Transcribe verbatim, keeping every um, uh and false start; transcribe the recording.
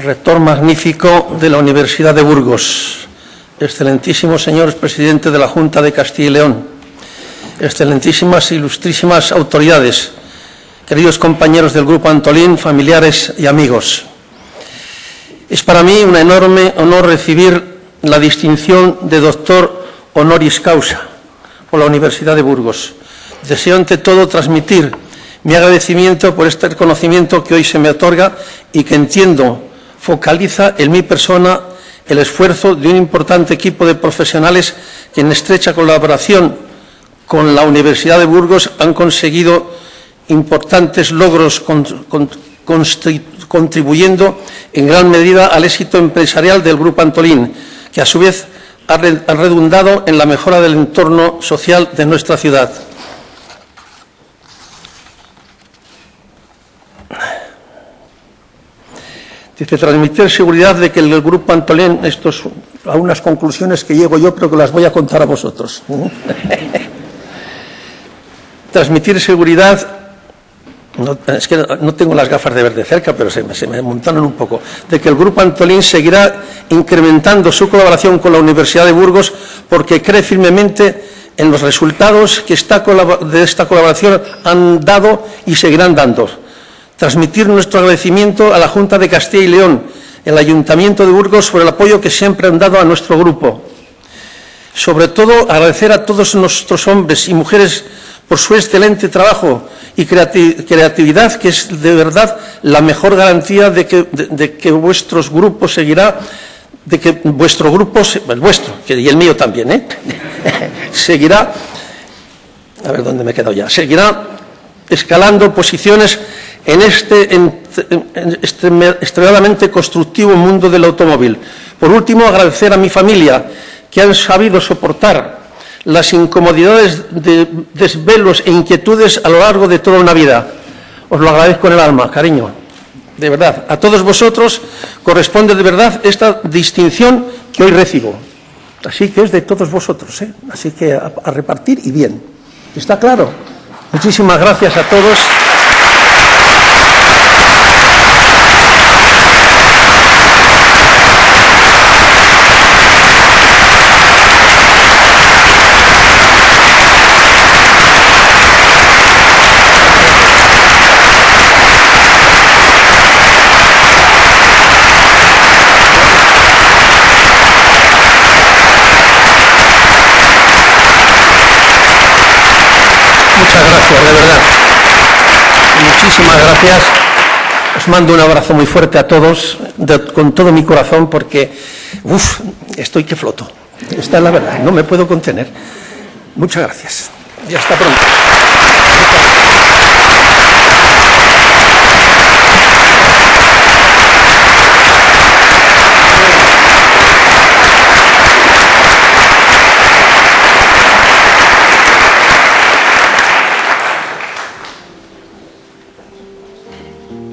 rector magnífico de la Universidad de Burgos, excelentísimo señor presidente de la Junta de Castilla y León, excelentísimas e ilustrísimas autoridades, queridos compañeros del Grupo Antolín, familiares y amigos. Es para mí un enorme honor recibir la distinción de doctor honoris causa por la Universidad de Burgos. Deseo ante todo transmitir mi agradecimiento por este reconocimiento que hoy se me otorga y que entiendo focaliza en mi persona el esfuerzo de un importante equipo de profesionales que en estrecha colaboración con la Universidad de Burgos han conseguido importantes logros con, con, contribuyendo en gran medida al éxito empresarial del Grupo Antolín, que a su vez ha redundado en la mejora del entorno social de nuestra ciudad. Dice, transmitir seguridad de que el Grupo Antolín, esto es a unas conclusiones que llego yo, pero que las voy a contar a vosotros. Transmitir seguridad, no, es que no tengo las gafas de ver de cerca, pero se me, se me montaron un poco, de que el Grupo Antolín seguirá incrementando su colaboración con la Universidad de Burgos porque cree firmemente en los resultados que esta de esta colaboración han dado y seguirán dando. Transmitir nuestro agradecimiento a la Junta de Castilla y León, el Ayuntamiento de Burgos, por el apoyo que siempre han dado a nuestro grupo. Sobre todo, agradecer a todos nuestros hombres y mujeres por su excelente trabajo y creatividad, que es de verdad la mejor garantía de que, de, de que vuestros grupos seguirá, de que vuestro grupo, el vuestro, y el mío también, ¿eh? seguirá, a ver dónde me he quedado ya, seguirá escalando posiciones en este en, en extremadamente constructivo mundo del automóvil. Por último, agradecer a mi familia, que han sabido soportar las incomodidades de desvelos e inquietudes a lo largo de toda una vida. Os lo agradezco en el alma, cariño. De verdad, a todos vosotros corresponde de verdad esta distinción que hoy recibo. Así que es de todos vosotros, ¿eh? Así que a, a repartir y bien. ¿Está claro? Muchísimas gracias a todos. Muchas gracias, de verdad. Muchísimas gracias. Os mando un abrazo muy fuerte a todos, de, con todo mi corazón, porque uf, estoy que floto. Esta es la verdad, no me puedo contener. Muchas gracias. Y hasta pronto.